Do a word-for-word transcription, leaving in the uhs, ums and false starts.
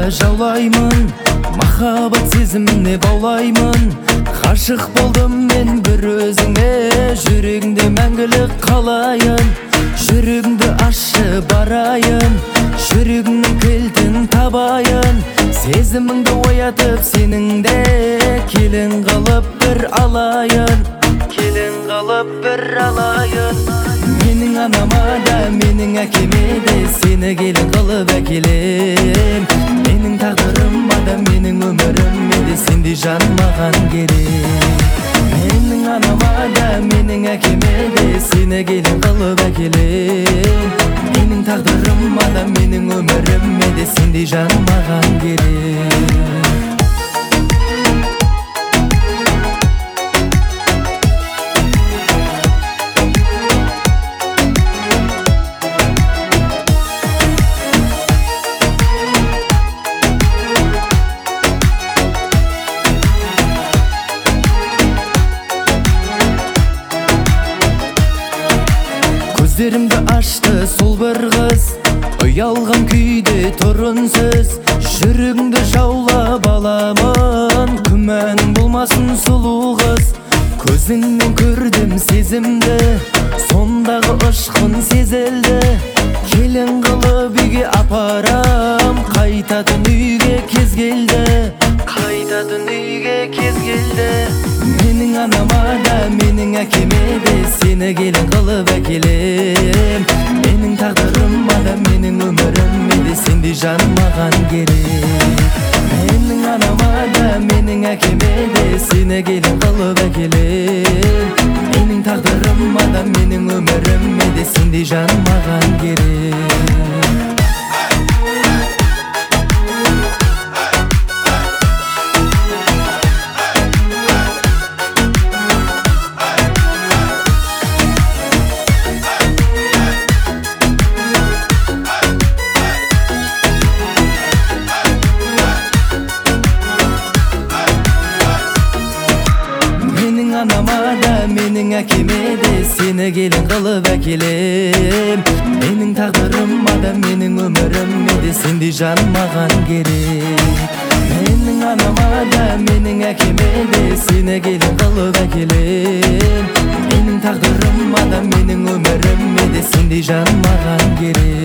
жаулаймын, махаббат сезіміне баулаймын. Ғашық болдым мен бір өзіңе, жүрегіңде мәңгілік қалайын. Жүрегіңді ашы барайын, жүрегіңнің кілтін табайын. Сезіміңді оятып сеніңде, келін қалып бір алайын, келін қалып бір алайын. Менің анама да, менің әкеме де сені келін қылып әкелем. Менің тағдырыма да, менің өміріме де сендей жан маған керек. Менің анама да, менің әкеме де сені келін қылып әкелем. Менің тағдырыма да, менің өміріме де сендей жан маған керек. Көздерімді ашты сол бір қыз, ұялған күйде тұрынсыз. Жүрегіңді жаулап аламын, күмәнің болмасын сұлу қыз. Көзіңнен көрдім сезімді, сондағы ұшқын сезілді. Келін қылып үйге апарам, қайтатын үйге кез келді, қайтатын үйге кез келді. Менің анама да, менің әкеме де сені келін қылып әкелем. Менің тағдырыма да, менің өміріме де сендей жан маған керек. Менің анама да, менің әкеме де сені келін қылып әкелем. Менің тағдырыма да, менің өміріме де сендей жан маған керек. Анама да, менің әкеме де сені келін қылып әкелем. Менің тағдырыма да, менің өміріме де сендей жан маған керек. Менің анама да, менің әкеме де сені келін қылып әкелем. Менің тағдырыма да, менің өміріме де сендей жан маған керек.